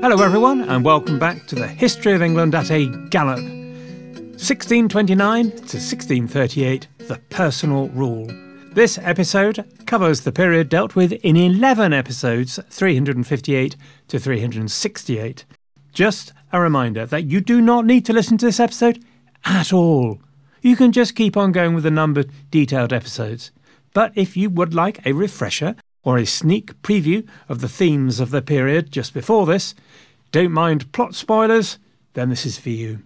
Hello everyone and welcome back to the history of England at a gallop. 1629 to 1638, the personal rule. This episode covers the period dealt with in 11 episodes, 358 to 368. Just a reminder that you do not need to listen to this episode at all. You can just keep on going with the numbered, detailed episodes. But if you would like a refresher or a sneak preview of the themes of the period just before this, don't mind plot spoilers, then this is for you.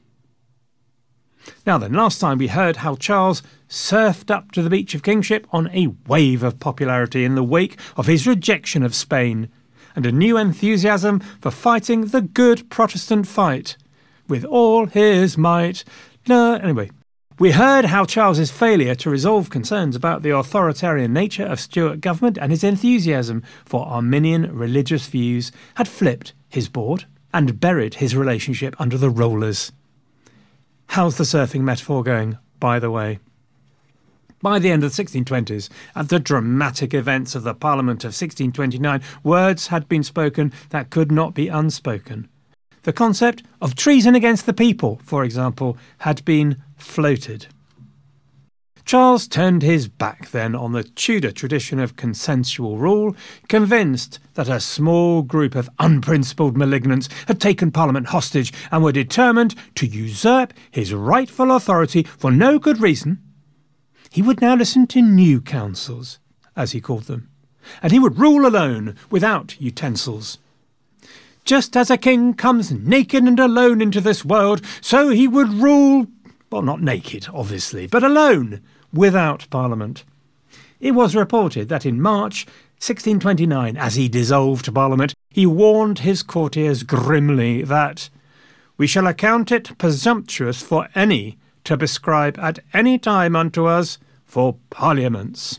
Now then, last time we heard how Charles surfed up to the beach of kingship on a wave of popularity in the wake of his rejection of Spain, and a new enthusiasm for fighting the good Protestant fight, with all his might. Anyway, we heard how Charles's failure to resolve concerns about the authoritarian nature of Stuart government and his enthusiasm for Arminian religious views had flipped his board and buried his relationship under the rollers. How's the surfing metaphor going, by the way? By the end of the 1620s, at the dramatic events of the Parliament of 1629, words had been spoken that could not be unspoken. The concept of treason against the people, for example, had been floated. Charles turned his back then on the Tudor tradition of consensual rule, convinced that a small group of unprincipled malignants had taken Parliament hostage and were determined to usurp his rightful authority for no good reason. He would now listen to new councils, as he called them, and he would rule alone, without utensils. Just as a king comes naked and alone into this world, so he would rule, well, not naked, obviously, but alone, without Parliament. It was reported that in March 1629, as he dissolved Parliament, he warned his courtiers grimly that "we shall account it presumptuous for any to prescribe at any time unto us for parliaments."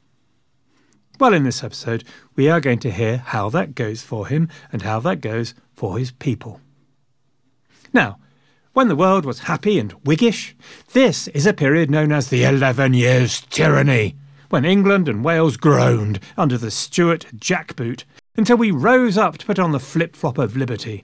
Well, in this episode, we are going to hear how that goes for him and how that goes for his people. Now, when the world was happy and Whiggish, this is a period known as the 11 Years' Tyranny, when England and Wales groaned under the Stuart jackboot until we rose up to put on the flip-flop of liberty.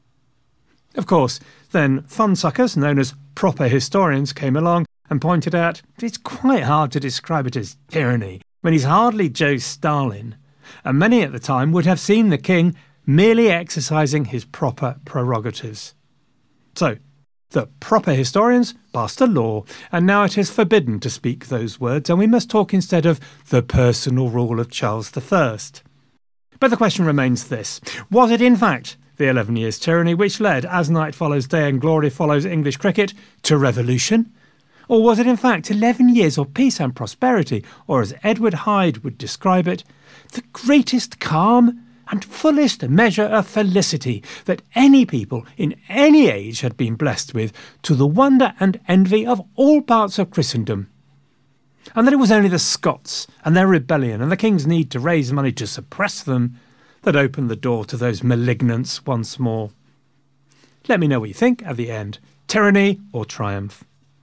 Of course, then funsuckers known as proper historians came along and pointed out it's quite hard to describe it as tyranny when he's hardly Joe Stalin, and many at the time would have seen the king merely exercising his proper prerogatives. So, the proper historians passed a law, and now it is forbidden to speak those words, and we must talk instead of the personal rule of Charles I. But the question remains this: was it in fact the 11 Years' Tyranny which led, as night follows day and glory follows English cricket, to revolution? Or was it in fact 11 years of peace and prosperity, or as Edward Hyde would describe it, the greatest calm and fullest measure of felicity that any people in any age had been blessed with, to the wonder and envy of all parts of Christendom? And that it was only the Scots and their rebellion and the king's need to raise money to suppress them that opened the door to those malignants once more. Let me know what you think at the end. Tyranny or triumph?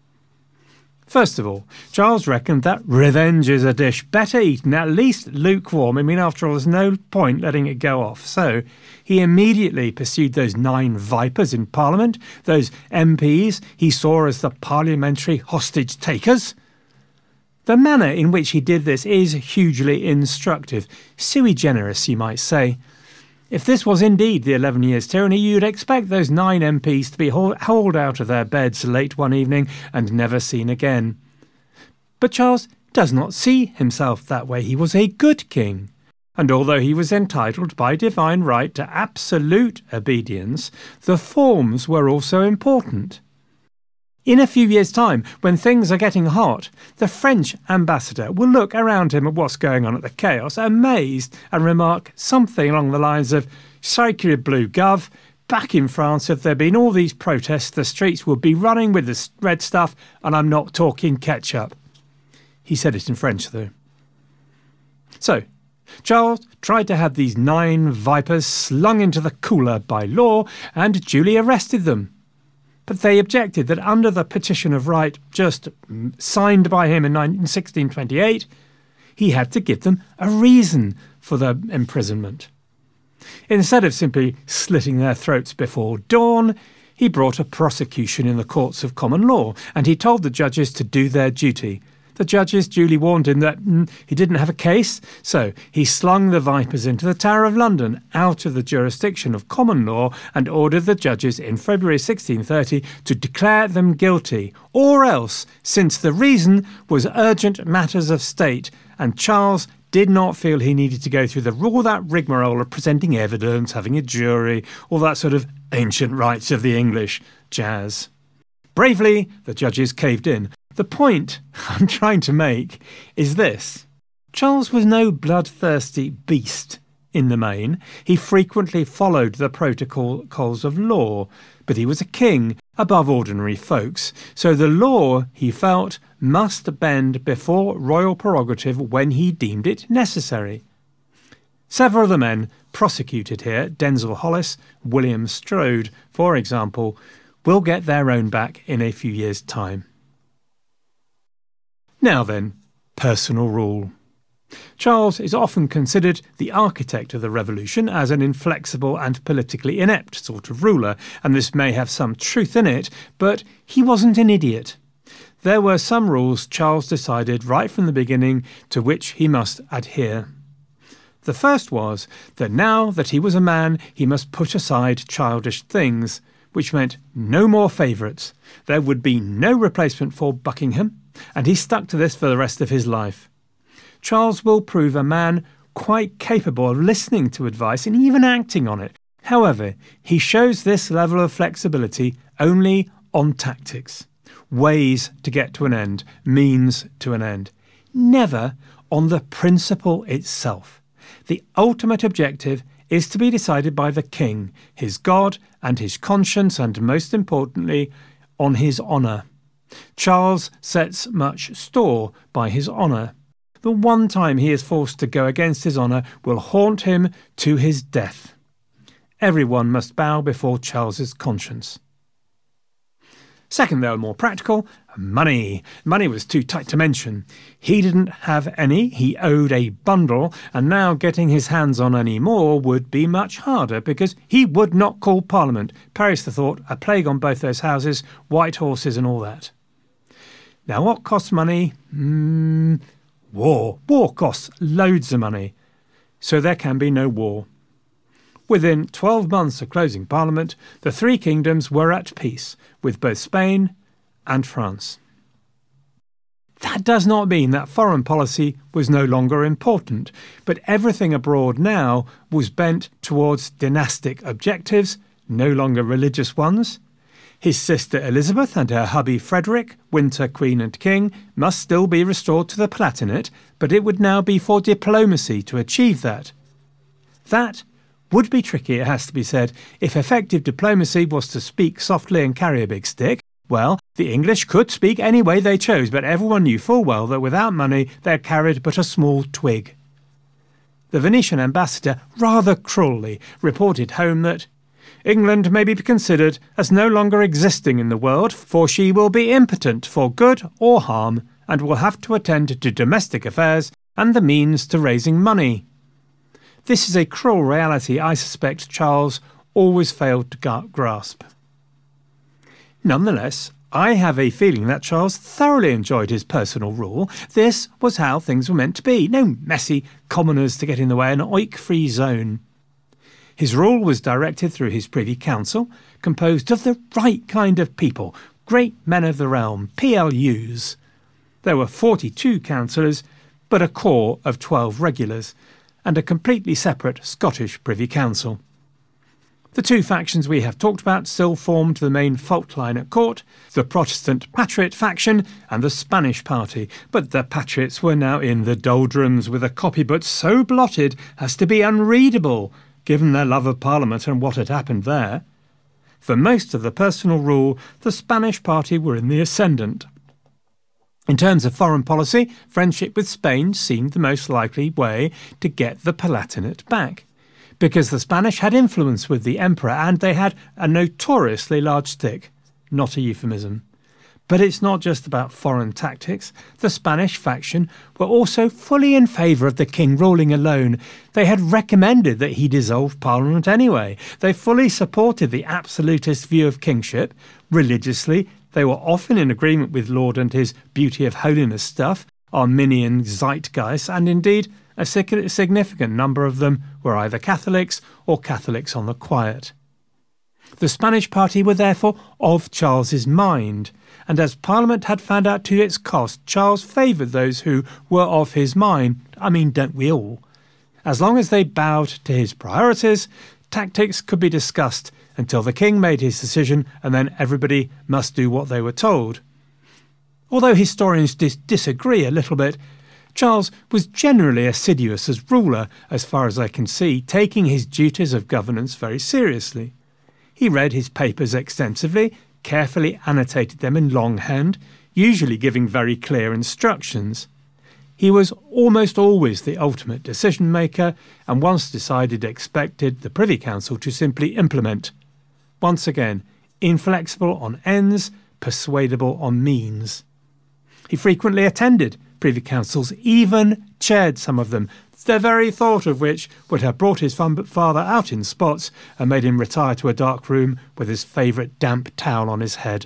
First of all, Charles reckoned that revenge is a dish better eaten, at least lukewarm. After all, there's no point letting it go off. So he immediately pursued those 9 vipers in Parliament, those MPs he saw as the parliamentary hostage takers. The manner in which he did this is hugely instructive, sui generis, you might say. If this was indeed the 11 Years' Tyranny, you'd expect those 9 MPs to be hauled out of their beds late one evening and never seen again. But Charles does not see himself that way. He was a good king, and although he was entitled by divine right to absolute obedience, the forms were also important. In a few years' time, when things are getting hot, the French ambassador will look around him at what's going on at the chaos, amazed, and remark something along the lines of, "Sacre bleu gov, back in France, if there'd been all these protests, the streets would be running with the red stuff, and I'm not talking ketchup." He said it in French, though. So, Charles tried to have these 9 vipers slung into the cooler by law and duly arrested them. But they objected that under the Petition of Right, just signed by him in 1628, he had to give them a reason for their imprisonment. Instead of simply slitting their throats before dawn, he brought a prosecution in the courts of common law, and he told the judges to do their duty. The judges duly warned him that he didn't have a case, so he slung the vipers into the Tower of London, out of the jurisdiction of common law, and ordered the judges in February 1630 to declare them guilty, or else, since the reason was urgent matters of state, and Charles did not feel he needed to go through all that rigmarole of presenting evidence, having a jury, all that sort of ancient rights of the English jazz. Bravely, the judges caved in. The point I'm trying to make is this. Charles was no bloodthirsty beast in the main. He frequently followed the protocols of law, but he was a king above ordinary folks, so the law, he felt, must bend before royal prerogative when he deemed it necessary. Several of the men prosecuted here, Denzil Hollis, William Strode, for example, will get their own back in a few years' time. Now then, personal rule. Charles is often considered the architect of the revolution as an inflexible and politically inept sort of ruler, and this may have some truth in it, but he wasn't an idiot. There were some rules Charles decided right from the beginning to which he must adhere. The first was that now that he was a man, he must put aside childish things, which meant no more favourites. There would be no replacement for Buckingham, and he stuck to this for the rest of his life. Charles will prove a man quite capable of listening to advice and even acting on it. However, he shows this level of flexibility only on tactics, ways to get to an end, means to an end, never on the principle itself. The ultimate objective is to be decided by the king, his God and his conscience, and most importantly, on his honour. Charles sets much store by his honour. The one time he is forced to go against his honour will haunt him to his death. Everyone must bow before Charles's conscience. Second, though, more practical, money. Money was too tight to mention. He didn't have any, he owed a bundle, and now getting his hands on any more would be much harder because he would not call Parliament. Paris the thought, a plague on both those houses, white horses and all that. Now what costs money? War. War costs loads of money. So there can be no war. Within 12 months of closing Parliament, the three kingdoms were at peace with both Spain and France. That does not mean that foreign policy was no longer important, but everything abroad now was bent towards dynastic objectives, no longer religious ones. His sister Elizabeth and her hubby Frederick, Winter Queen and King, must still be restored to the Palatinate, but it would now be for diplomacy to achieve that. That would be tricky, it has to be said. If effective diplomacy was to speak softly and carry a big stick, well, the English could speak any way they chose, but everyone knew full well that without money they carried but a small twig. The Venetian ambassador rather cruelly reported home that England may be considered as no longer existing in the world, for she will be impotent for good or harm, and will have to attend to domestic affairs and the means to raising money. This is a cruel reality I suspect Charles always failed to grasp. Nonetheless, I have a feeling that Charles thoroughly enjoyed his personal rule. This was how things were meant to be. No messy commoners to get in the way, an oik-free zone. His rule was directed through his Privy Council, composed of the right kind of people, great men of the realm, PLUs. There were 42 councillors, but a corps of 12 regulars, and a completely separate Scottish Privy Council. The two factions we have talked about still formed the main fault line at court, the Protestant Patriot faction and the Spanish party, but the Patriots were now in the doldrums with a copybook so blotted as to be unreadable, given their love of Parliament and what had happened there. For most of the personal rule, the Spanish party were in the ascendant. In terms of foreign policy, friendship with Spain seemed the most likely way to get the Palatinate back, because the Spanish had influence with the emperor and they had a notoriously large stick, not a euphemism. But it's not just about foreign tactics. The Spanish faction were also fully in favour of the king ruling alone. They had recommended that he dissolve Parliament anyway. They fully supported the absolutist view of kingship. Religiously, they were often in agreement with Laud and his beauty of holiness stuff, Arminian zeitgeist, and indeed a significant number of them were either Catholics or Catholics on the quiet. The Spanish party were therefore of Charles's mind, and as Parliament had found out to its cost, Charles favoured those who were of his mind. I mean, don't we all? As long as they bowed to his priorities, tactics could be discussed until the king made his decision, and then everybody must do what they were told. Although historians disagree a little bit, Charles was generally assiduous as ruler, as far as I can see, taking his duties of governance very seriously. He read his papers extensively, carefully annotated them in longhand, usually giving very clear instructions. He was almost always the ultimate decision-maker, and once decided expected the Privy Council to simply implement. Once again, inflexible on ends, persuadable on means. He frequently attended Privy Councils, even chaired some of them, the very thought of which would have brought his father out in spots and made him retire to a dark room with his favourite damp towel on his head.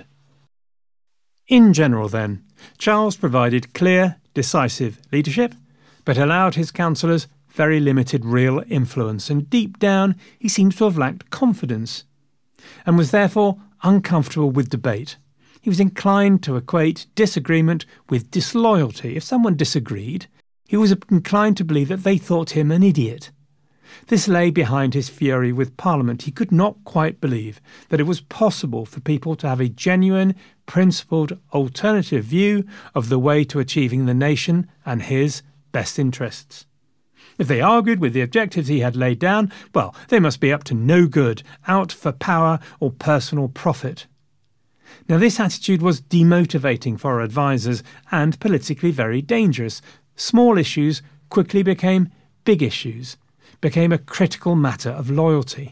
In general, then, Charles provided clear, decisive leadership, but allowed his councillors very limited real influence, and deep down he seems to have lacked confidence, and was therefore uncomfortable with debate. He was inclined to equate disagreement with disloyalty. If someone disagreed, he was inclined to believe that they thought him an idiot. This lay behind his fury with Parliament. He could not quite believe that it was possible for people to have a genuine, principled, alternative view of the way to achieving the nation and his best interests. If they argued with the objectives he had laid down, well, they must be up to no good, out for power or personal profit. Now, this attitude was demotivating for advisers and politically very dangerous. Small issues quickly became big issues, became a critical matter of loyalty.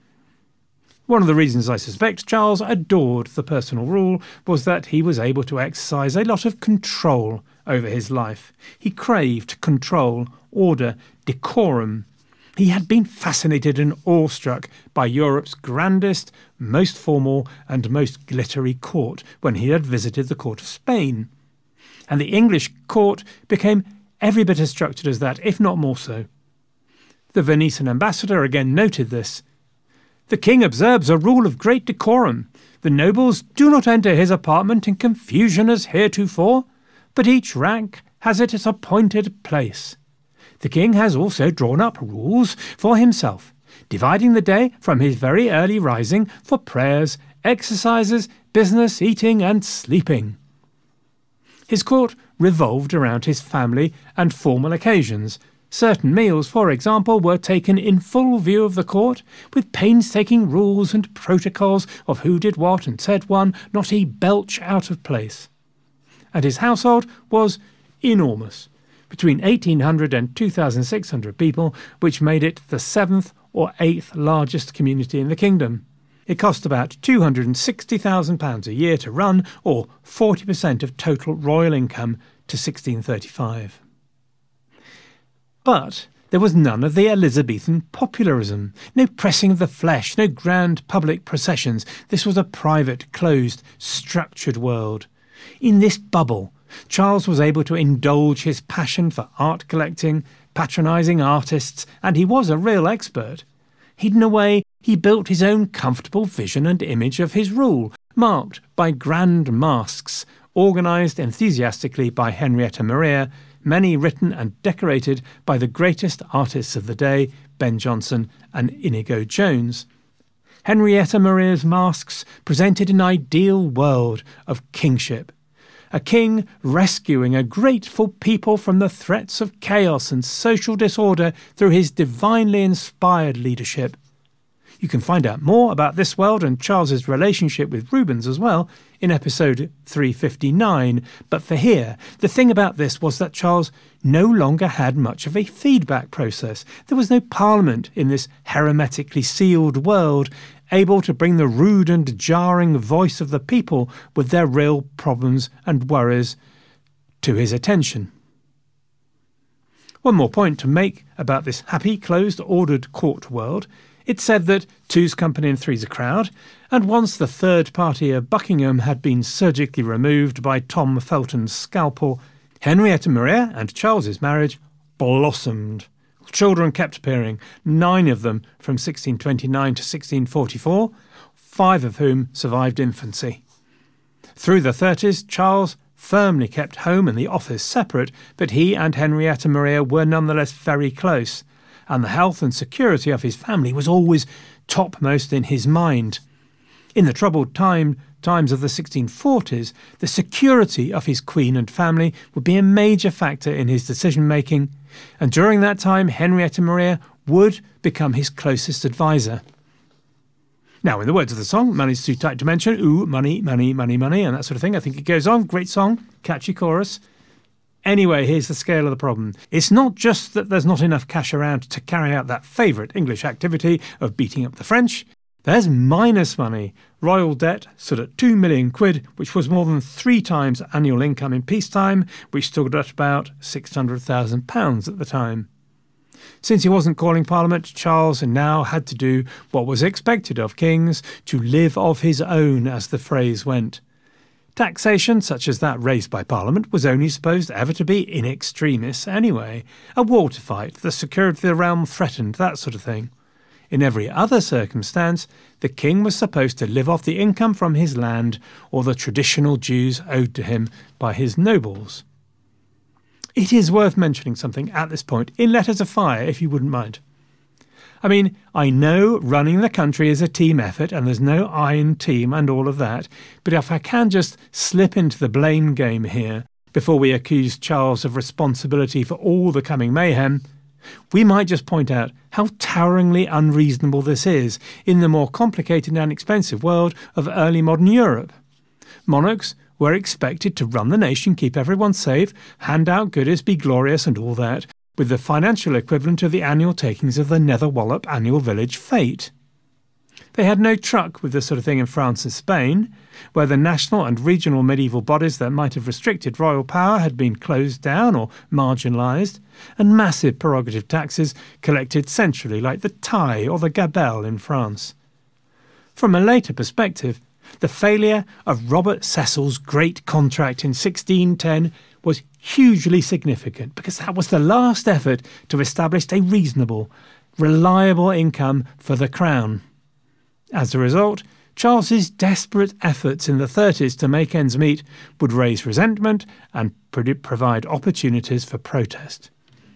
One of the reasons I suspect Charles adored the personal rule was that he was able to exercise a lot of control over his life. He craved control, order, decorum. He had been fascinated and awestruck by Europe's grandest, most formal and most glittery court when he had visited the court of Spain. And the English court became every bit as structured as that, if not more so. The Venetian ambassador again noted this. The king observes a rule of great decorum. The nobles do not enter his apartment in confusion as heretofore, but each rank has its appointed place. The king has also drawn up rules for himself, dividing the day from his very early rising for prayers, exercises, business, eating and sleeping. His court revolved around his family and formal occasions. Certain meals, for example, were taken in full view of the court, with painstaking rules and protocols of who did what and said one, not a belch out of place. And his household was enormous, between 1,800 and 2,600 people, which made it the 7th or 8th largest community in the kingdom. It cost about £260,000 a year to run, or 40% of total royal income to 1635. But there was none of the Elizabethan popularism, no pressing of the flesh, no grand public processions. This was a private, closed, structured world. In this bubble, Charles was able to indulge his passion for art collecting, patronising artists, and he was a real expert. Hidden away, he built his own comfortable vision and image of his rule, marked by grand masques, organised enthusiastically by Henrietta Maria, many written and decorated by the greatest artists of the day, Ben Jonson and Inigo Jones. Henrietta Maria's masques presented an ideal world of kingship. A king rescuing a grateful people from the threats of chaos and social disorder through his divinely inspired leadership. You can find out more about this world and Charles's relationship with Rubens as well in episode 359, but for here, the thing about this was that Charles no longer had much of a feedback process. There was no parliament in this hermetically sealed world, able to bring the rude and jarring voice of the people with their real problems and worries to his attention. One more point to make about this happy, closed, ordered court world. It said that two's company and three's a crowd, and once the third party of Buckingham had been surgically removed by Tom Felton's scalpel, Henrietta Maria and Charles's marriage blossomed. Children kept appearing, 9 of them from 1629 to 1644, 5 of whom survived infancy. Through the 30s, Charles firmly kept home and the office separate, but he and Henrietta Maria were nonetheless very close, and the health and security of his family was always topmost in his mind. In the troubled times of the 1640s, the security of his queen and family would be a major factor in his decision-making, and during that time Henrietta Maria would become his closest advisor. Now, in the words of the song, money's too tight to mention, ooh, money, money, money, money, and that sort of thing. I think it goes on. Great song, catchy chorus. Anyway, here's the scale of the problem. It's not just that there's not enough cash around to carry out that favourite English activity of beating up the French. There's minus money. Royal debt stood at £2 million, which was more than 3 times annual income in peacetime, which stood at about £600,000 at the time. Since he wasn't calling Parliament, Charles now had to do what was expected of kings, to live of his own, as the phrase went. Taxation, such as that raised by Parliament, was only supposed ever to be in extremis anyway. A war to fight, the security of the realm threatened, that sort of thing. In every other circumstance, the king was supposed to live off the income from his land or the traditional dues owed to him by his nobles. It is worth mentioning something at this point, in letters of fire, if you wouldn't mind. I mean, I know running the country is a team effort and there's no iron team and all of that, but if I can just slip into the blame game here before we accuse Charles of responsibility for all the coming mayhem, we might just point out how toweringly unreasonable this is in the more complicated and expensive world of early modern Europe. Monarchs were expected to run the nation, keep everyone safe, hand out goodies, be glorious and all that, with the financial equivalent of the annual takings of the Netherwallop annual village fete. They had no truck with this sort of thing in France and Spain, where the national and regional medieval bodies that might have restricted royal power had been closed down or marginalised, and massive prerogative taxes collected centrally like the taille or the gabelle in France. From a later perspective, the failure of Robert Cecil's great contract in 1610 was hugely significant because that was the last effort to establish a reasonable, reliable income for the crown. As a result, Charles's desperate efforts in the 30s to make ends meet would raise resentment and provide opportunities for protest.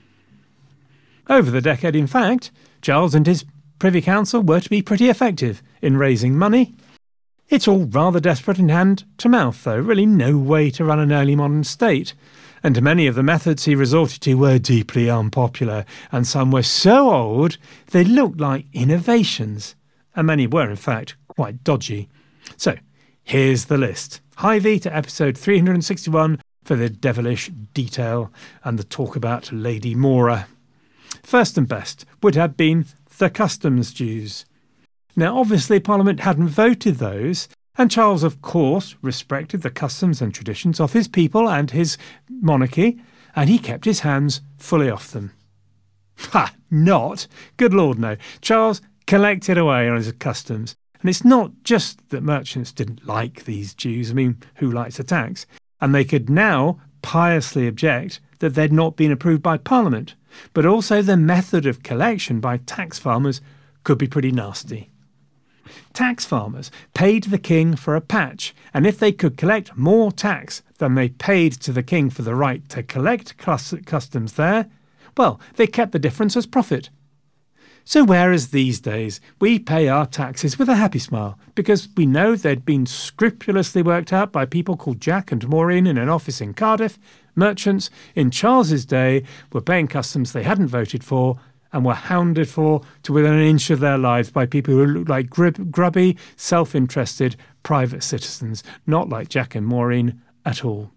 Over the decade, in fact, Charles and his Privy Council were to be pretty effective in raising money. It's all rather desperate and hand-to-mouth, though, really no way to run an early modern state, and many of the methods he resorted to were deeply unpopular, and some were so old they looked like innovations, and many were, in fact, quite dodgy. So, here's the list. High V to episode 361 for the devilish detail and the talk about Lady Mora. First and best would have been the customs dues. Now, obviously, Parliament hadn't voted those, and Charles, of course, respected the customs and traditions of his people and his monarchy, and he kept his hands fully off them. Ha! Not! Good Lord, no. Charles collected away on his customs, and it's not just that merchants didn't like these dues. I mean, who likes a tax? And they could now piously object that they'd not been approved by Parliament, but also the method of collection by tax farmers could be pretty nasty. Tax farmers paid the king for a patch, and if they could collect more tax than they paid to the king for the right to collect customs there, well, they kept the difference as profit. So whereas these days we pay our taxes with a happy smile because we know they'd been scrupulously worked out by people called Jack and Maureen in an office in Cardiff, merchants in Charles's day were paying customs they hadn't voted for and were hounded for to within an inch of their lives by people who looked like grubby, self-interested private citizens, not like Jack and Maureen at all.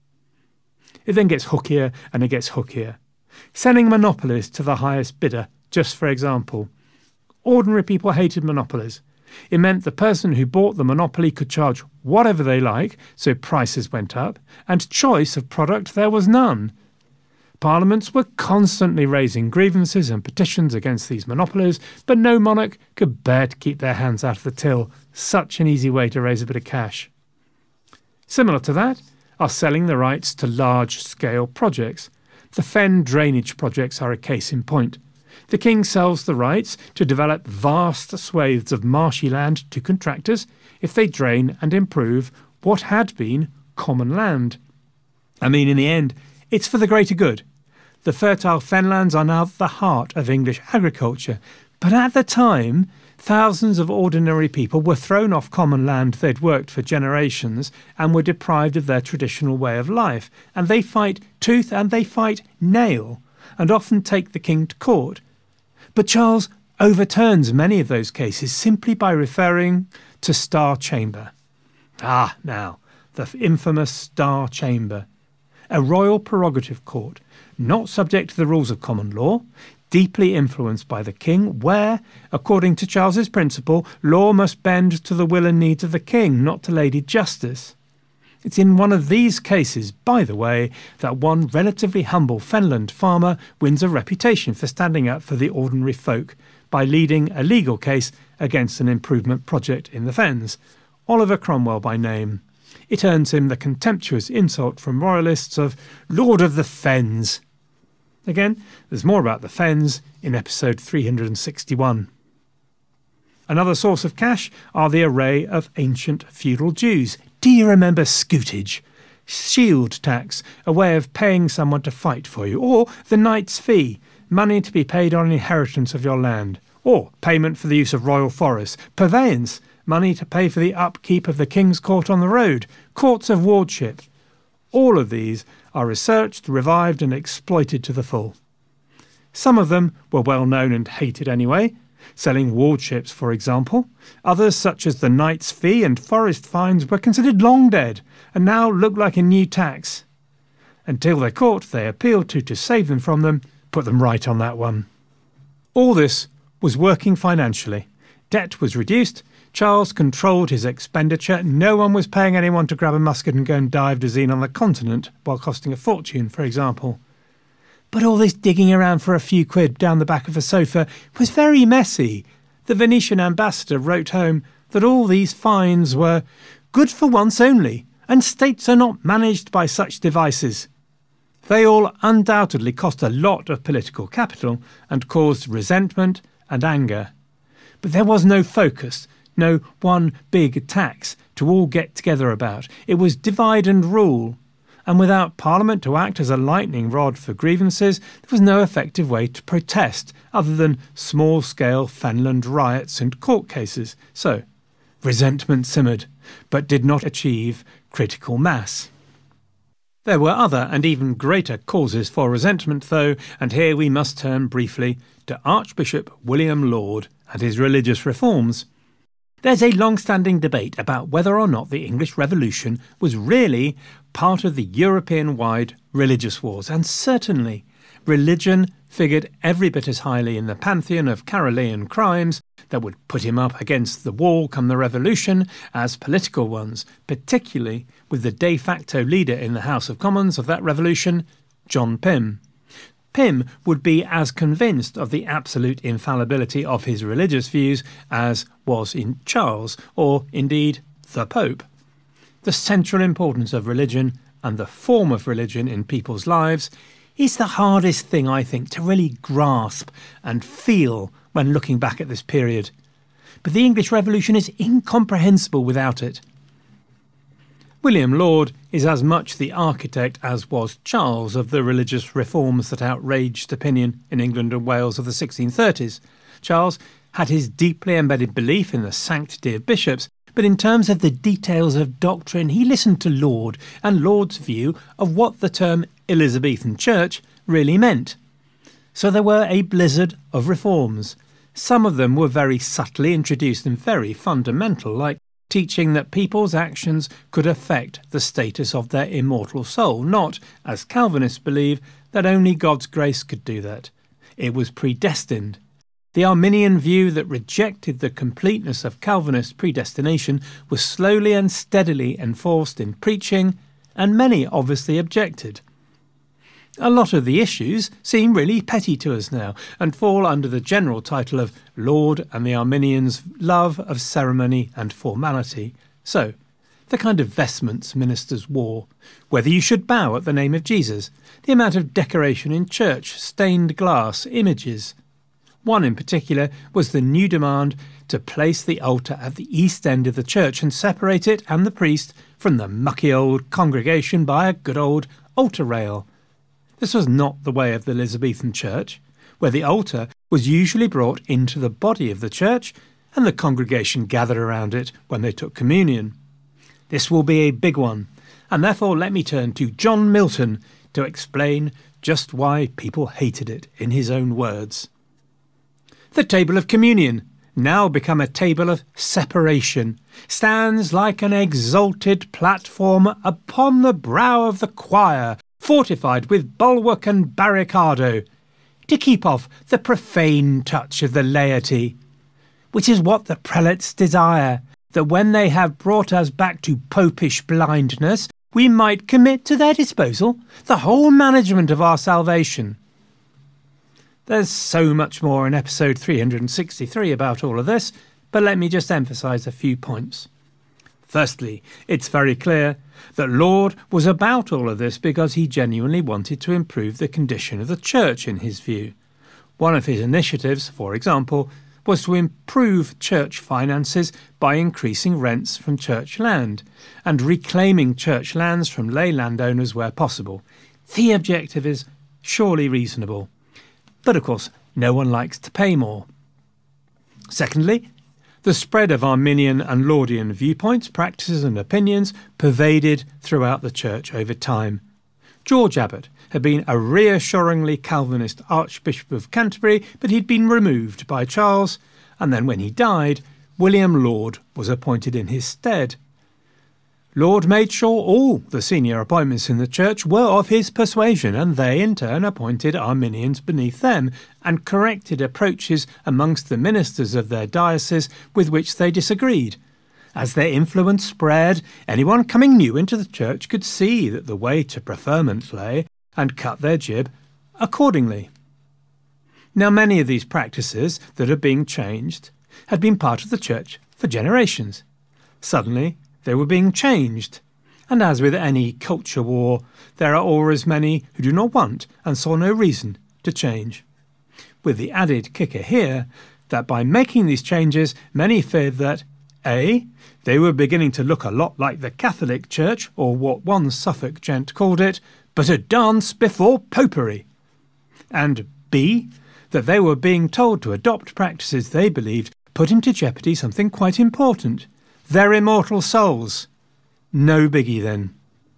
It then gets hookier and it gets hookier. Selling monopolies to the highest bidder, just for example. Ordinary people hated monopolies. It meant the person who bought the monopoly could charge whatever they like, so prices went up, and choice of product there was none. Parliaments were constantly raising grievances and petitions against these monopolies, but no monarch could bear to keep their hands out of the till. Such an easy way to raise a bit of cash. Similar to that are selling the rights to large-scale projects. The fen drainage projects are a case in point. The king sells the rights to develop vast swathes of marshy land to contractors if they drain and improve what had been common land. In the end, it's for the greater good. The fertile fenlands are now the heart of English agriculture, but at the time, thousands of ordinary people were thrown off common land they'd worked for generations and were deprived of their traditional way of life, and they fight tooth and they fight nail, and often take the king to court. But Charles overturns many of those cases simply by referring to Star Chamber. Now, the infamous Star Chamber. A royal prerogative court, not subject to the rules of common law, deeply influenced by the king, where, according to Charles's principle, law must bend to the will and needs of the king, not to Lady Justice. It's in one of these cases, by the way, that one relatively humble Fenland farmer wins a reputation for standing up for the ordinary folk by leading a legal case against an improvement project in the fens. Oliver Cromwell by name. It earns him the contemptuous insult from royalists of Lord of the Fens. Again, there's more about the fens in episode 361. Another source of cash are the array of ancient feudal dues. Do you remember scutage? Shield tax, a way of paying someone to fight for you. Or the knight's fee, money to be paid on inheritance of your land. Or payment for the use of royal forests. Purveyance, money to pay for the upkeep of the King's Court on the road, courts of wardship. All of these are researched, revived and exploited to the full. Some of them were well known and hated anyway, selling wardships for example. Others, such as the knight's fee and forest fines, were considered long dead and now look like a new tax. Until their court they appealed to save them from them, put them right on that one. All this was working financially. Debt was reduced. Charles controlled his expenditure. No one was paying anyone to grab a musket and go and dive Dezeen on the continent, while costing a fortune, for example. But all this digging around for a few quid down the back of a sofa was very messy. The Venetian ambassador wrote home that all these fines were good for once only, and states are not managed by such devices. They all undoubtedly cost a lot of political capital and caused resentment and anger. But there was no focus, no one big tax to all get together about. It was divide and rule. And without Parliament to act as a lightning rod for grievances, there was no effective way to protest other than small-scale Fenland riots and court cases. So, resentment simmered, but did not achieve critical mass. There were other and even greater causes for resentment, though, and here we must turn briefly to Archbishop William Laud and his religious reforms. There's a long-standing debate about whether or not the English Revolution was really part of the European-wide religious wars, and certainly religion figured every bit as highly in the pantheon of Carolean crimes that would put him up against the wall come the Revolution as political ones, particularly with the de facto leader in the House of Commons of that revolution, John Pym. Pym would be as convinced of the absolute infallibility of his religious views as was in Charles, or indeed the Pope. The central importance of religion and the form of religion in people's lives is the hardest thing, I think, to really grasp and feel when looking back at this period. But the English Revolution is incomprehensible without it. William Laud is as much the architect as was Charles of the religious reforms that outraged opinion in England and Wales of the 1630s. Charles had his deeply embedded belief in the sanctity of bishops, but in terms of the details of doctrine, he listened to Laud and Laud's view of what the term Elizabethan Church really meant. So there were a blizzard of reforms. Some of them were very subtly introduced and very fundamental, like teaching that people's actions could affect the status of their immortal soul, not, as Calvinists believe, that only God's grace could do that. It was predestined. The Arminian view that rejected the completeness of Calvinist predestination was slowly and steadily enforced in preaching, and many obviously objected. A lot of the issues seem really petty to us now and fall under the general title of Laud and the Arminians' love of ceremony and formality. So, the kind of vestments ministers wore, whether you should bow at the name of Jesus, the amount of decoration in church, stained glass, images. One in particular was the new demand to place the altar at the east end of the church and separate it and the priest from the mucky old congregation by a good old altar rail. This was not the way of the Elizabethan church, where the altar was usually brought into the body of the church and the congregation gathered around it when they took communion. This will be a big one, and therefore let me turn to John Milton to explain just why people hated it in his own words. The table of communion, now become a table of separation, stands like an exalted platform upon the brow of the choir, fortified with bulwark and barricado, to keep off the profane touch of the laity, which is what the prelates desire, that when they have brought us back to popish blindness, we might commit to their disposal the whole management of our salvation. There's so much more in episode 363 about all of this, but let me just emphasise a few points. Firstly, it's very clear that Laud was about all of this because he genuinely wanted to improve the condition of the church in his view. One of his initiatives, for example, was to improve church finances by increasing rents from church land and reclaiming church lands from lay landowners where possible. The objective is surely reasonable. But of course, no one likes to pay more. Secondly, the spread of Arminian and Laudian viewpoints, practices and opinions pervaded throughout the church over time. George Abbot had been a reassuringly Calvinist Archbishop of Canterbury, but he'd been removed by Charles, and then when he died, William Laud was appointed in his stead. Laud made sure all the senior appointments in the church were of his persuasion, and they in turn appointed Arminians beneath them, and corrected approaches amongst the ministers of their diocese with which they disagreed. As their influence spread, anyone coming new into the church could see that the way to preferment lay, and cut their jib accordingly. Now many of these practices that are being changed had been part of the church for generations. Suddenly, they were being changed, and as with any culture war, there are always many who do not want and saw no reason to change. With the added kicker here that by making these changes, many feared that A. They were beginning to look a lot like the Catholic Church, or what one Suffolk gent called it, but a dance before popery, and B. That they were being told to adopt practices they believed put into jeopardy something quite important. Their immortal souls. No biggie then.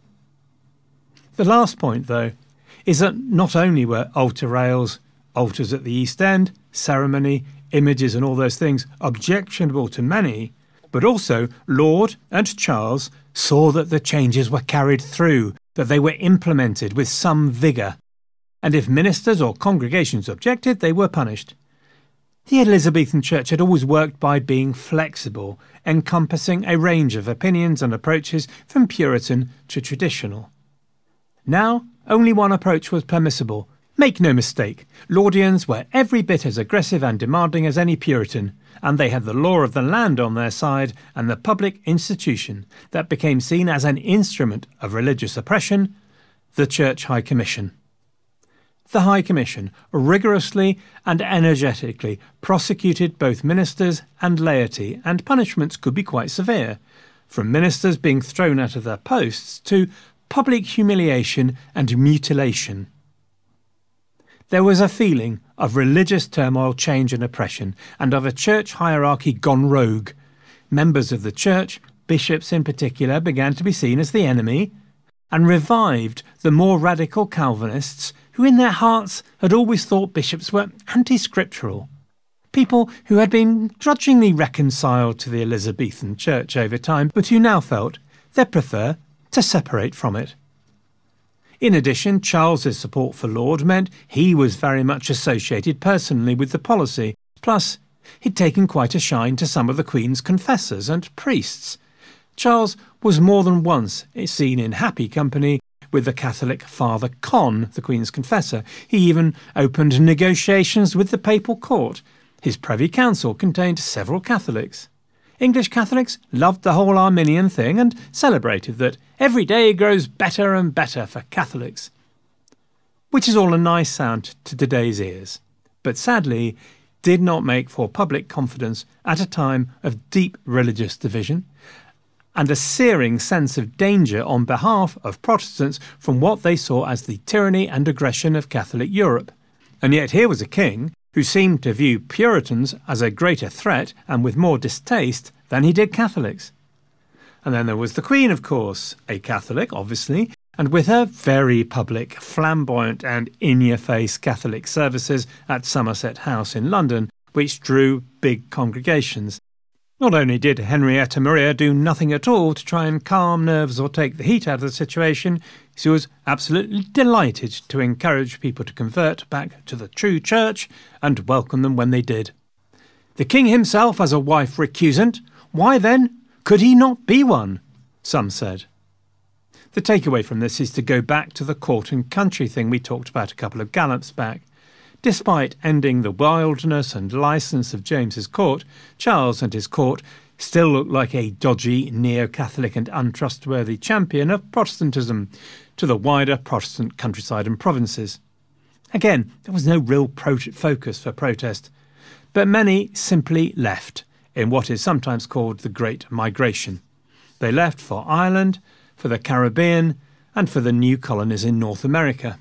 The last point, though, is that not only were altar rails, altars at the East End, ceremony, images and all those things objectionable to many, but also Laud and Charles saw that the changes were carried through, that they were implemented with some vigour, and if ministers or congregations objected, they were punished. The Elizabethan Church had always worked by being flexible, encompassing a range of opinions and approaches from Puritan to traditional. Now, only one approach was permissible. Make no mistake, Laudians were every bit as aggressive and demanding as any Puritan, and they had the law of the land on their side and the public institution that became seen as an instrument of religious oppression, the Church High Commission. The High Commission rigorously and energetically prosecuted both ministers and laity, and punishments could be quite severe, from ministers being thrown out of their posts to public humiliation and mutilation. There was a feeling of religious turmoil, change and oppression, and of a church hierarchy gone rogue. Members of the church, bishops in particular, began to be seen as the enemy, and revived the more radical Calvinists who in their hearts had always thought bishops were anti-scriptural, people who had been grudgingly reconciled to the Elizabethan Church over time, but who now felt they'd prefer to separate from it. In addition, Charles's support for Laud meant he was very much associated personally with the policy, Plus, he'd taken quite a shine to some of the Queen's confessors and priests. Charles was more than once seen in happy company with the Catholic Father Con, the Queen's confessor. He even opened negotiations with the papal court. His Privy Council contained several Catholics. English Catholics loved the whole Arminian thing and celebrated that every day grows better and better for Catholics. Which is all a nice sound to today's ears, but sadly did not make for public confidence at a time of deep religious division and a searing sense of danger on behalf of Protestants from what they saw as the tyranny and aggression of Catholic Europe. And yet here was a king who seemed to view Puritans as a greater threat and with more distaste than he did Catholics. And then there was the Queen, of course, a Catholic, obviously, and with her very public, flamboyant and in-your-face Catholic services at Somerset House in London, which drew big congregations. Not only did Henrietta Maria do nothing at all to try and calm nerves or take the heat out of the situation, she was absolutely delighted to encourage people to convert back to the true church and welcome them when they did. The king himself as a wife recusant, why then could he not be one? Some said. The takeaway from this is to go back to the court and country thing we talked about a couple of gallops back. Despite ending the wildness and licence of James's court, Charles and his court still looked like a dodgy, neo-Catholic and untrustworthy champion of Protestantism to the wider Protestant countryside and provinces. Again, there was no real focus for protest, but many simply left in what is sometimes called the Great Migration. They left for Ireland, for the Caribbean, and for the new colonies in North America.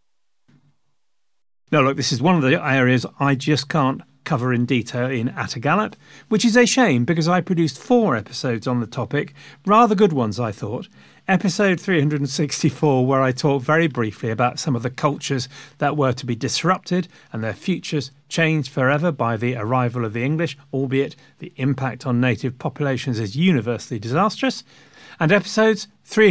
Now look, this is one of the areas I just can't cover in detail in At a Gallop, which is a shame because I produced 4 episodes on the topic, rather good ones I thought. Episode 364, where I talk very briefly about some of the cultures that were to be disrupted and their futures changed forever by the arrival of the English, albeit the impact on native populations is universally disastrous. And episodes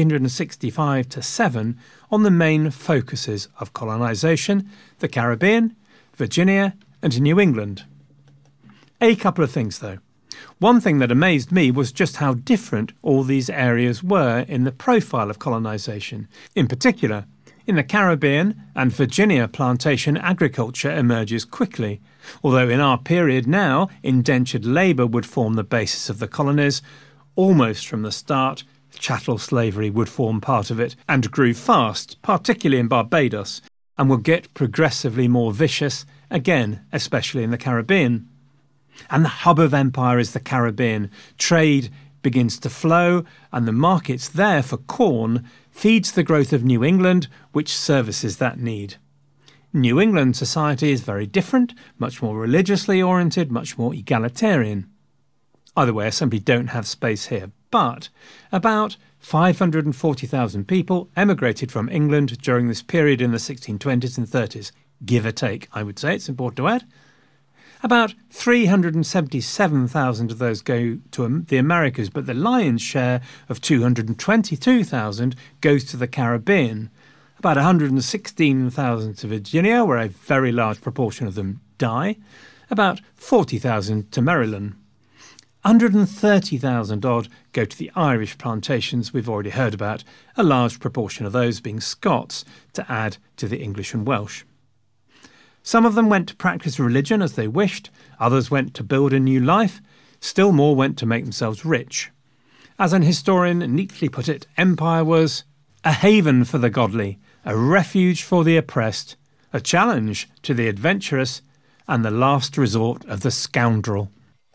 365 to 7 on the main focuses of colonisation, the Caribbean, Virginia and New England. A couple of things though. One thing that amazed me was just how different all these areas were in the profile of colonisation. In particular, in the Caribbean and Virginia plantation agriculture emerges quickly, although in our period now indentured labour would form the basis of the colonies. Almost from the start, chattel slavery would form part of it and grew fast, particularly in Barbados, and will get progressively more vicious, again, especially in the Caribbean. And the hub of empire is the Caribbean. Trade begins to flow, and the markets there for corn feeds the growth of New England, which services that need. New England society is very different, much more religiously oriented, much more egalitarian. Either way, I simply don't have space here. But about 540,000 people emigrated from England during this period in the 1620s and 30s, give or take, I would say, it's important to add. About 377,000 of those go to the Americas, but the lion's share of 222,000 goes to the Caribbean. About 116,000 to Virginia, where a very large proportion of them die. About 40,000 to Maryland. 130,000 odd go to the Irish plantations we've already heard about, a large proportion of those being Scots, to add to the English and Welsh. Some of them went to practice religion as they wished, others went to build a new life, still more went to make themselves rich. As an historian neatly put it, empire was a haven for the godly, a refuge for the oppressed, a challenge to the adventurous, and the last resort of the scoundrel.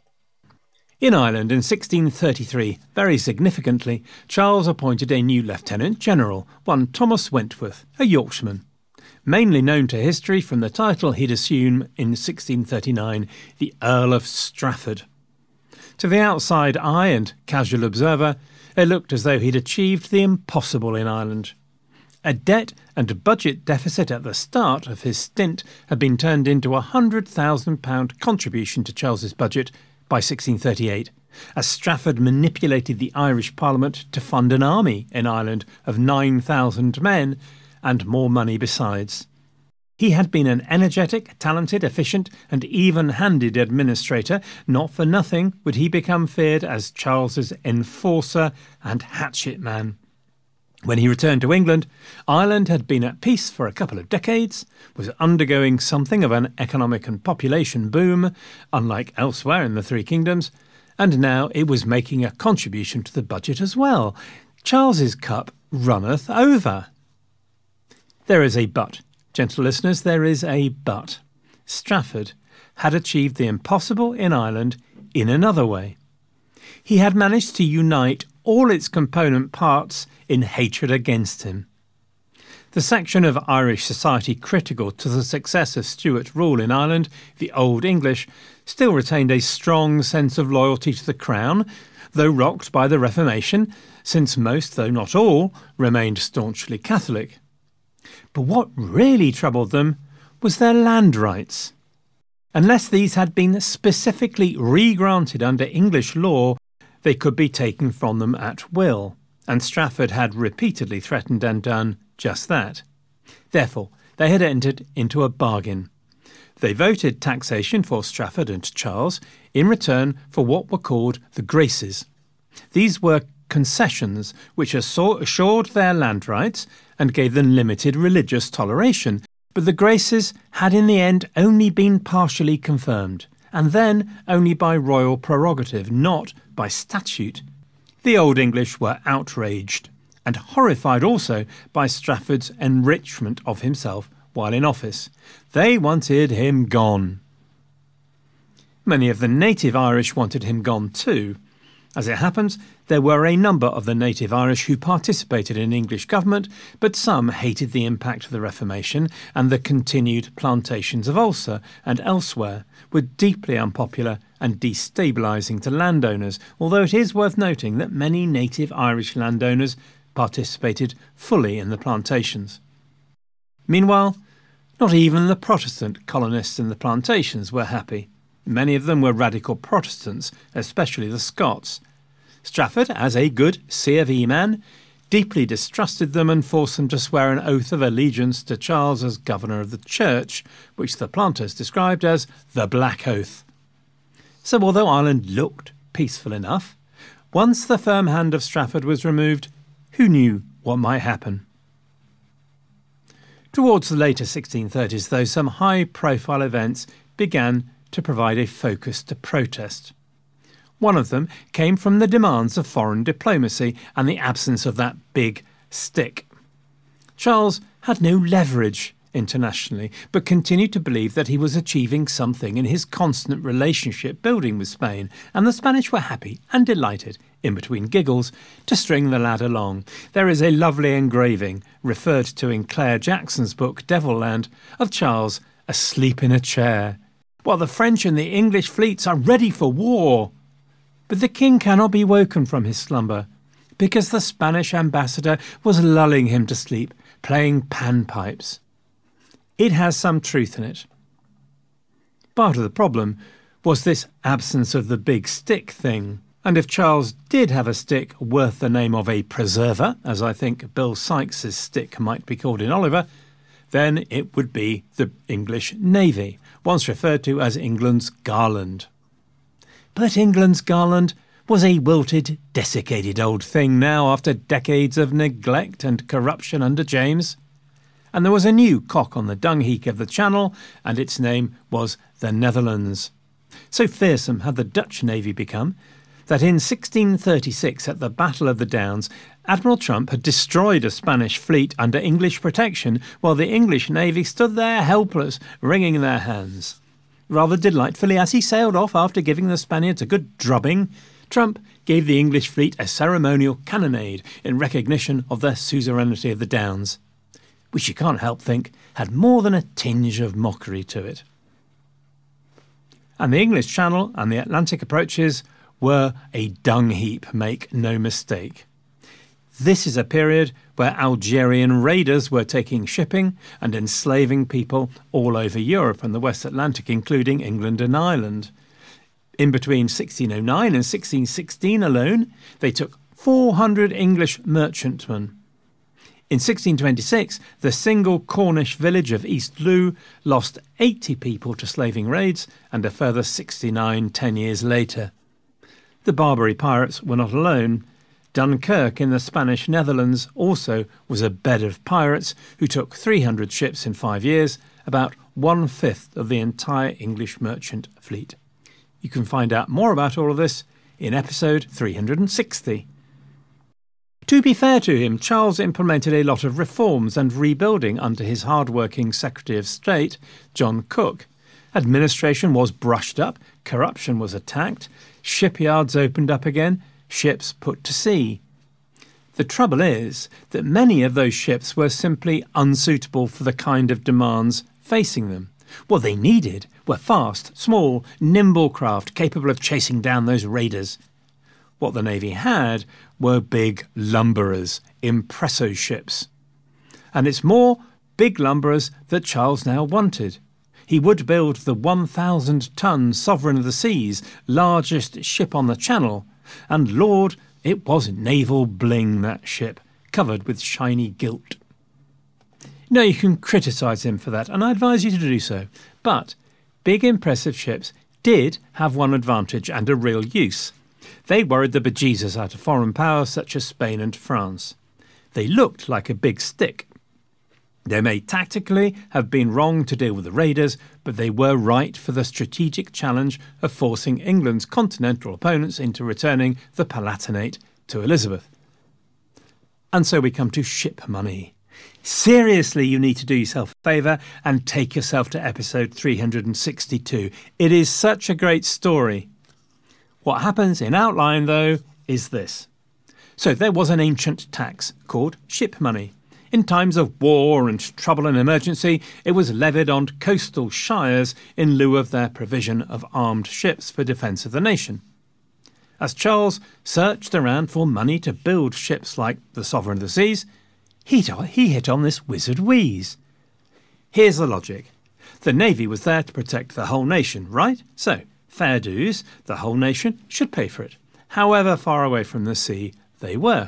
In Ireland in 1633, very significantly, Charles appointed a new lieutenant general, one Thomas Wentworth, a Yorkshireman. Mainly known to history from the title he'd assume in 1639, the Earl of Strafford. To the outside eye and casual observer, it looked as though he'd achieved the impossible in Ireland. A debt and budget deficit at the start of his stint had been turned into a £100,000 contribution to Charles's budget by 1638, as Strafford manipulated the Irish Parliament to fund an army in Ireland of 9,000 men and more money besides. He had been an energetic, talented, efficient and even-handed administrator. Not for nothing would he become feared as Charles's enforcer and hatchet man. When he returned to England, Ireland had been at peace for a couple of decades, was undergoing something of an economic and population boom, unlike elsewhere in the Three Kingdoms, and now it was making a contribution to the budget as well. Charles's cup runneth over. There is a but. Gentle listeners, there is a but. Strafford had achieved the impossible in Ireland in another way. He had managed to unite all its component parts in hatred against him. The section of Irish society critical to the success of Stuart rule in Ireland, the Old English, still retained a strong sense of loyalty to the Crown, though rocked by the Reformation, since most, though not all, remained staunchly Catholic. But what really troubled them was their land rights. Unless these had been specifically re-granted under English law, they could be taken from them at will, and Strafford had repeatedly threatened and done just that. Therefore, they had entered into a bargain. They voted taxation for Strafford and Charles in return for what were called the Graces. These were concessions which assured their land rights and gave them limited religious toleration, but the Graces had in the end only been partially confirmed, and then only by royal prerogative, not by statute. The Old English were outraged, and horrified also by Strafford's enrichment of himself while in office. They wanted him gone. Many of the native Irish wanted him gone too. As it happens, there were a number of the native Irish who participated in English government, but some hated the impact of the Reformation, and the continued plantations of Ulster and elsewhere were deeply unpopular and destabilising to landowners, although it is worth noting that many native Irish landowners participated fully in the plantations. Meanwhile, not even the Protestant colonists in the plantations were happy. Many of them were radical Protestants, especially the Scots. Strafford, as a good C of E man, deeply distrusted them and forced them to swear an oath of allegiance to Charles as governor of the church, which the planters described as the Black Oath. So although Ireland looked peaceful enough, once the firm hand of Strafford was removed, who knew what might happen? Towards the later 1630s, though, some high-profile events began to provide a focus to protest. One of them came from the demands of foreign diplomacy and the absence of that big stick. Charles had no leverage internationally, but continued to believe that he was achieving something in his constant relationship building with Spain, and the Spanish were happy and delighted, in between giggles, to string the lad along. There is a lovely engraving, referred to in Claire Jackson's book Devil Land, of Charles asleep in a chair, while the French and the English fleets are ready for war. But the king cannot be woken from his slumber, because the Spanish ambassador was lulling him to sleep, playing panpipes. It has some truth in it. Part of the problem was this absence of the big stick thing, and if Charles did have a stick worth the name of a preserver, as I think Bill Sykes' stick might be called in Oliver, then it would be the English Navy, once referred to as England's garland. But England's garland was a wilted, desiccated old thing now after decades of neglect and corruption under James. And there was a new cock on the dung heap of the Channel, and its name was the Netherlands. So fearsome had the Dutch navy become that in 1636, at the Battle of the Downs, Admiral Trump had destroyed a Spanish fleet under English protection, while the English navy stood there helpless, wringing their hands. Rather delightfully, as he sailed off after giving the Spaniards a good drubbing, Trump gave the English fleet a ceremonial cannonade in recognition of their suzerainty of the Downs, which you can't help think had more than a tinge of mockery to it. And the English Channel and the Atlantic approaches were a dung heap, make no mistake. This is a period where Algerian raiders were taking shipping and enslaving people all over Europe and the West Atlantic, including England and Ireland. In between 1609 and 1616 alone, they took 400 English merchantmen. In 1626, the single Cornish village of East Looe lost 80 people to slaving raids and a further 69 10 years later. The Barbary pirates were not alone. Dunkirk in the Spanish Netherlands also was a bed of pirates who took 300 ships in 5 years, about 1/5 of the entire English merchant fleet. You can find out more about all of this in episode 360. To be fair to him, Charles implemented a lot of reforms and rebuilding under his hard-working Secretary of State, John Cook. Administration was brushed up, corruption was attacked, shipyards opened up again, ships put to sea. The trouble is that many of those ships were simply unsuitable for the kind of demands facing them. What they needed were fast, small, nimble craft capable of chasing down those raiders. What the Navy had were big lumberers, impresso ships. And it's more big lumberers that Charles now wanted. He would build the 1,000-ton Sovereign of the Seas, largest ship on the Channel. And Lord, it was naval bling, that ship, covered with shiny gilt. Now, you can criticise him for that, and I advise you to do so. But big, impressive ships did have one advantage and a real use. They worried the bejesus out of foreign powers such as Spain and France. They looked like a big stick. They may tactically have been wrong to deal with the raiders, but they were right for the strategic challenge of forcing England's continental opponents into returning the Palatinate to Elizabeth. And so we come to ship money. Seriously, you need to do yourself a favour and take yourself to episode 362. It is such a great story. What happens in outline, though, is this. So there was an ancient tax called ship money. In times of war and trouble and emergency, it was levied on coastal shires in lieu of their provision of armed ships for defence of the nation. As Charles searched around for money to build ships like the Sovereign of the Seas, he hit on this wizard wheeze. Here's the logic. The Navy was there to protect the whole nation, right? So, fair dues, the whole nation should pay for it, however far away from the sea they were.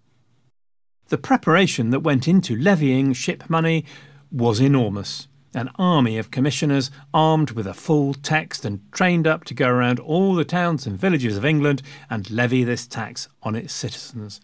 The preparation that went into levying ship money was enormous. An army of commissioners armed with a full text and trained up to go around all the towns and villages of England and levy this tax on its citizens.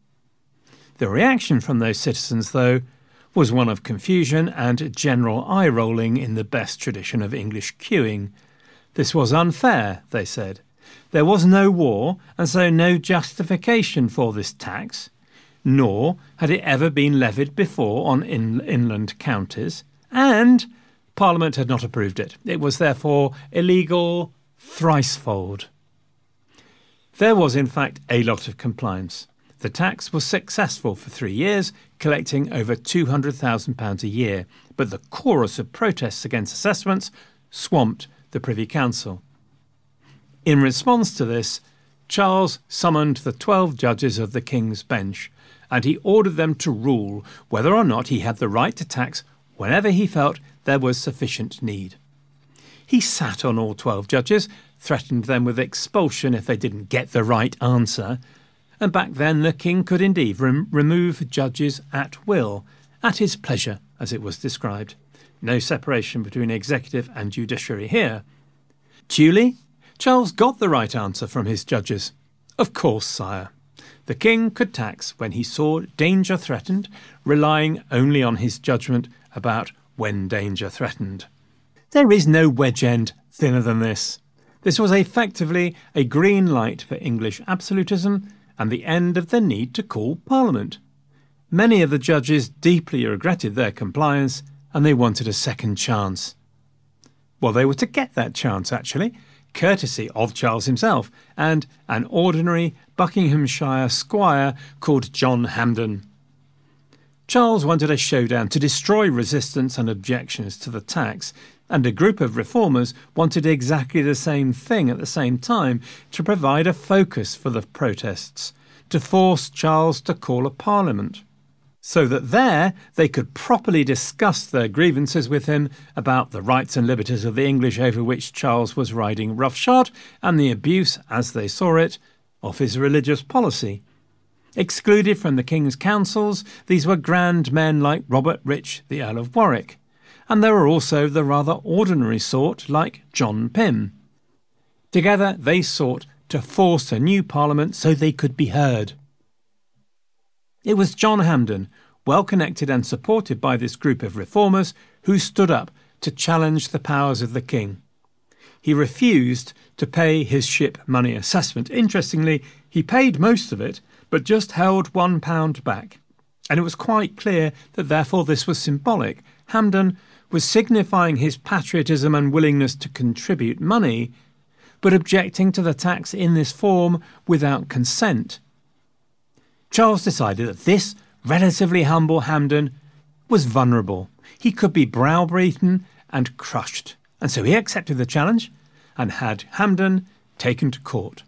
The reaction from those citizens, though, was one of confusion and general eye-rolling in the best tradition of English queuing. This was unfair, they said. There was no war, and so no justification for this tax, nor had it ever been levied before on inland counties, and Parliament had not approved it. It was therefore illegal thricefold. There was, in fact, a lot of compliance. The tax was successful for 3 years, collecting over £200,000 a year, but the chorus of protests against assessments swamped the Privy Council. In response to this, Charles summoned the 12 judges of the King's Bench, and he ordered them to rule whether or not he had the right to tax whenever he felt there was sufficient need. He sat on all 12 judges, threatened them with expulsion if they didn't get the right answer, and back then the king could indeed remove judges at will, at his pleasure, as it was described. No separation between executive and judiciary here. Duly, Charles got the right answer from his judges. Of course, sire. The king could tax when he saw danger threatened, relying only on his judgment about when danger threatened. There is no wedge end thinner than this. This was effectively a green light for English absolutism and the end of the need to call Parliament. Many of the judges deeply regretted their compliance and they wanted a second chance. Well, they were to get that chance, actually, courtesy of Charles himself and an ordinary Buckinghamshire squire called John Hampden. Charles wanted a showdown to destroy resistance and objections to the tax, and a group of reformers wanted exactly the same thing at the same time, to provide a focus for the protests, to force Charles to call a parliament, so that there they could properly discuss their grievances with him about the rights and liberties of the English over which Charles was riding roughshod, and the abuse, as they saw it, of his religious policy. Excluded from the king's councils, these were grand men like Robert Rich, the Earl of Warwick, and there were also the rather ordinary sort like John Pym. Together they sought to force a new parliament so they could be heard. It was John Hampden, well connected and supported by this group of reformers, who stood up to challenge the powers of the king. He refused to pay his ship money assessment. Interestingly, he paid most of it, but just held £1 back. And it was quite clear that therefore this was symbolic. Hampden was signifying his patriotism and willingness to contribute money, but objecting to the tax in this form without consent. Charles decided that this relatively humble Hampden was vulnerable. He could be browbeaten and crushed, and so he accepted the challenge and had Hampden taken to court.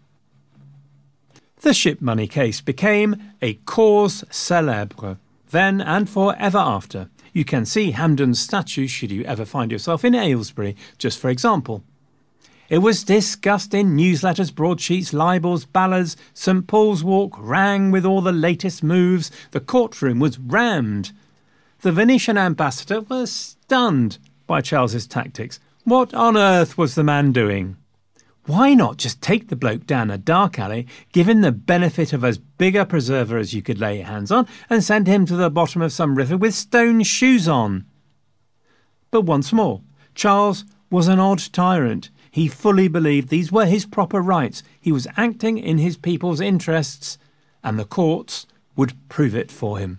The ship money case became a cause célèbre then and for ever after. You can see Hampden's statue should you ever find yourself in Aylesbury, just for example. It was discussed in newsletters, broadsheets, libels, ballads. St Paul's Walk rang with all the latest moves. The courtroom was rammed. The Venetian ambassador was stunned by Charles's tactics. What on earth was the man doing? Why not just take the bloke down a dark alley, give him the benefit of as big a preserver as you could lay your hands on, and send him to the bottom of some river with stone shoes on? But once more, Charles was an odd tyrant. He fully believed these were his proper rights. He was acting in his people's interests, and the courts would prove it for him.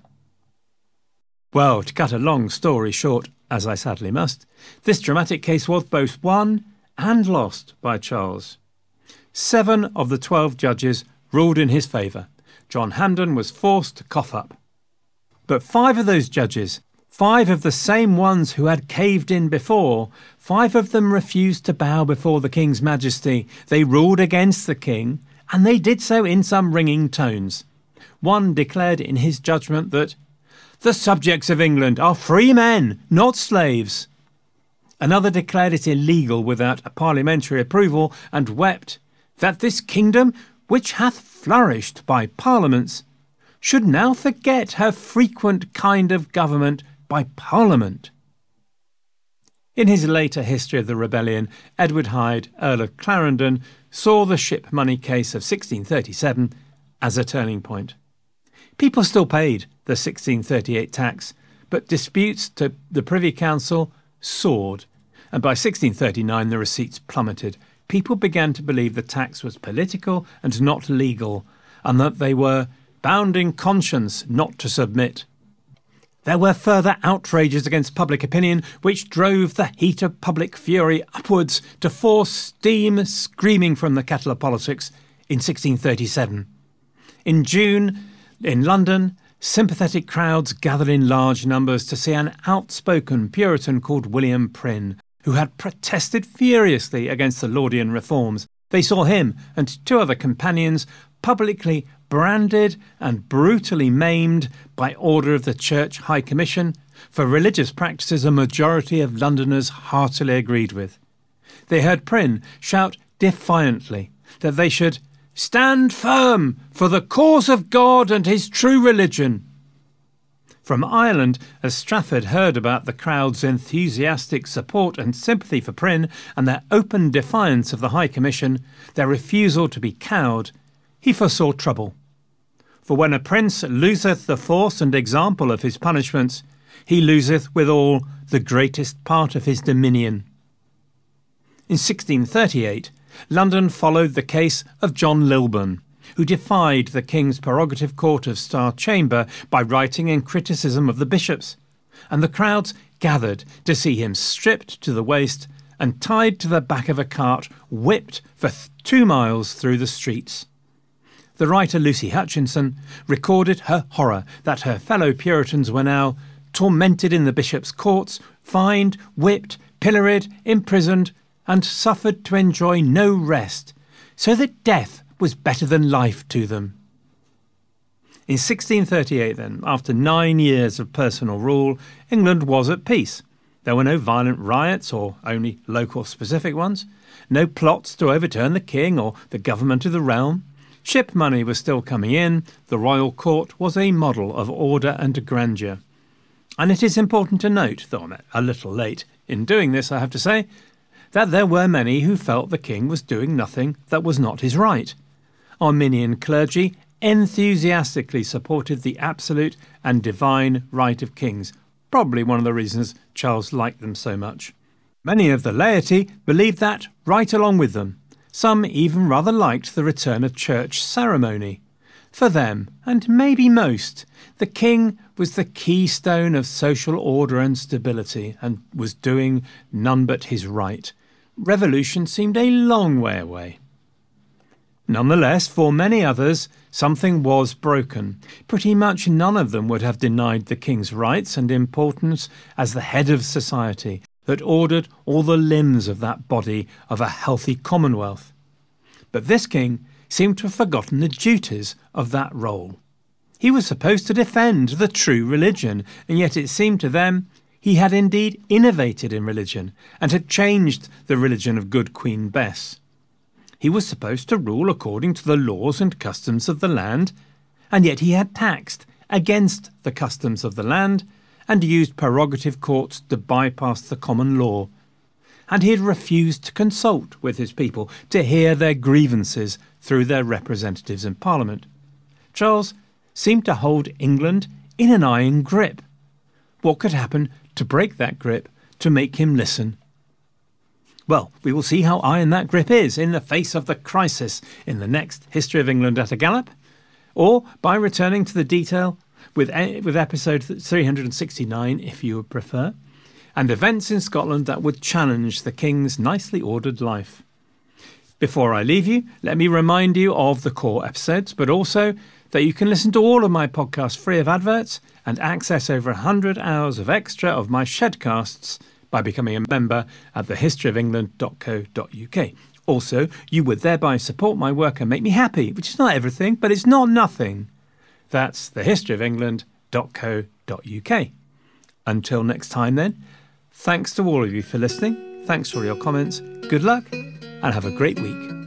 Well, to cut a long story short, as I sadly must, this dramatic case was both won and lost by Charles. 7 of the 12 judges ruled in his favour. John Hampden was forced to cough up. But 5 of those judges, 5 of the same ones who had caved in before, 5 of them refused to bow before the king's majesty. They ruled against the king, and they did so in some ringing tones. One declared in his judgment that the subjects of England are free men, not slaves. Another declared it illegal without a parliamentary approval, and wept that this kingdom, which hath flourished by parliaments, should now forget her frequent kind of government by parliament. In his later history of the rebellion, Edward Hyde, Earl of Clarendon, saw the ship money case of 1637 as a turning point. People still paid the 1638 tax, but disputes to the Privy Council soared, and by 1639 the receipts plummeted. People began to believe the tax was political and not legal, and that they were bound in conscience not to submit. There were further outrages against public opinion, which drove the heat of public fury upwards to force steam screaming from the kettle of politics in 1637. In June, in London, sympathetic crowds gathered in large numbers to see an outspoken Puritan called William Prynne, who had protested furiously against the Laudian reforms. They saw him and 2 other companions publicly branded and brutally maimed by order of the Church High Commission for religious practices a majority of Londoners heartily agreed with. They heard Prynne shout defiantly that they should stand firm for the cause of God and his true religion. From Ireland, as Strafford heard about the crowd's enthusiastic support and sympathy for Prynne and their open defiance of the High Commission, their refusal to be cowed, he foresaw trouble. For when a prince loseth the force and example of his punishments, he loseth withal the greatest part of his dominion. In 1638, London followed the case of John Lilburne, who defied the King's prerogative court of Star Chamber by writing in criticism of the bishops, and the crowds gathered to see him stripped to the waist and tied to the back of a cart, whipped for 2 miles through the streets. The writer Lucy Hutchinson recorded her horror that her fellow Puritans were now tormented in the bishop's courts, fined, whipped, pilloried, imprisoned, and suffered to enjoy no rest, so that death was better than life to them. In 1638 then, after 9 years of personal rule, England was at peace. There were no violent riots, or only local specific ones, no plots to overturn the king or the government of the realm. Ship money was still coming in. The royal court was a model of order and grandeur. And it is important to note, though I'm a little late in doing this, I have to say, that there were many who felt the king was doing nothing that was not his right. Arminian clergy enthusiastically supported the absolute and divine right of kings, probably one of the reasons Charles liked them so much. Many of the laity believed that right along with them. Some even rather liked the return of church ceremony. For them, and maybe most, the king was the keystone of social order and stability, and was doing none but his right. Revolution seemed a long way away. Nonetheless, for many others, something was broken. Pretty much none of them would have denied the king's rights and importance as the head of society that ordered all the limbs of that body of a healthy commonwealth. But this king seemed to have forgotten the duties of that role. He was supposed to defend the true religion, and yet it seemed to them he had indeed innovated in religion and had changed the religion of good Queen Bess. He was supposed to rule according to the laws and customs of the land, and yet he had taxed against the customs of the land and used prerogative courts to bypass the common law. And he had refused to consult with his people, to hear their grievances through their representatives in Parliament. Charles seemed to hold England in an iron grip. What could happen to break that grip, to make him listen? Well, we will see how iron that grip is in the face of the crisis in the next History of England at a Gallop, or by returning to the detail with episode 369, if you would prefer, and events in Scotland that would challenge the king's nicely ordered life. Before I leave you, let me remind you of the core episodes, but also that you can listen to all of my podcasts free of adverts and access over 100 hours of extra of my Shedcasts by becoming a member at thehistoryofengland.co.uk. Also, you would thereby support my work and make me happy, which is not everything, but it's not nothing. That's thehistoryofengland.co.uk. Until next time then, thanks to all of you for listening, thanks for your comments, good luck, and have a great week.